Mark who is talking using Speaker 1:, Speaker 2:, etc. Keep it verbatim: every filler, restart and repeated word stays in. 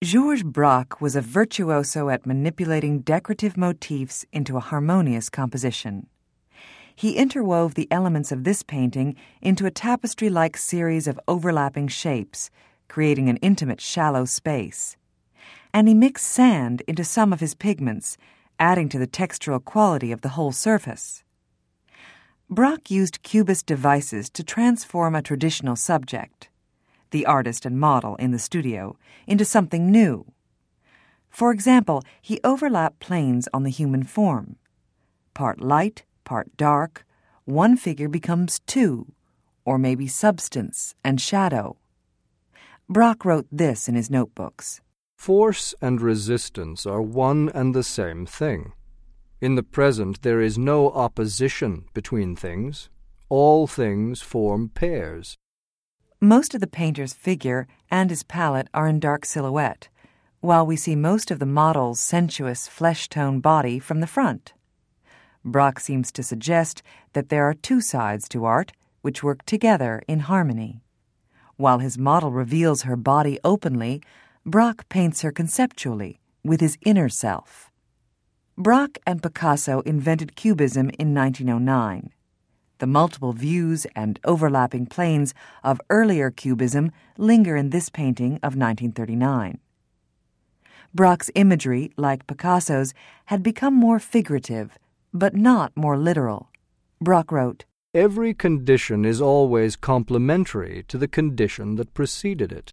Speaker 1: Georges Braque was a virtuoso at manipulating decorative motifs into a harmonious composition. He interwove the elements of this painting into a tapestry-like series of overlapping shapes, creating an intimate, shallow space. And he mixed sand into some of his pigments, adding to the textural quality of the whole surface. Braque used Cubist devices to transform a traditional subject, the artist and model in the studio, into something new. For example, he overlapped planes on the human form. Part light, part dark, one figure becomes two, or maybe substance and shadow. Braque wrote this in his notebooks.
Speaker 2: Force and resistance are one and the same thing. In the present there is no opposition between things. All things form pairs.
Speaker 1: Most of the painter's figure and his palette are in dark silhouette, while we see most of the model's sensuous flesh-tone body from the front. Braque seems to suggest that there are two sides to art which work together in harmony. While his model reveals her body openly, Braque paints her conceptually, with his inner self. Braque and Picasso invented Cubism in nineteen oh nine. The multiple views and overlapping planes of earlier Cubism linger in this painting of nineteen thirty-nine. Braque's imagery, like Picasso's, had become more figurative, but not more literal. Braque wrote,
Speaker 2: "Every condition is always complementary to the condition that preceded it.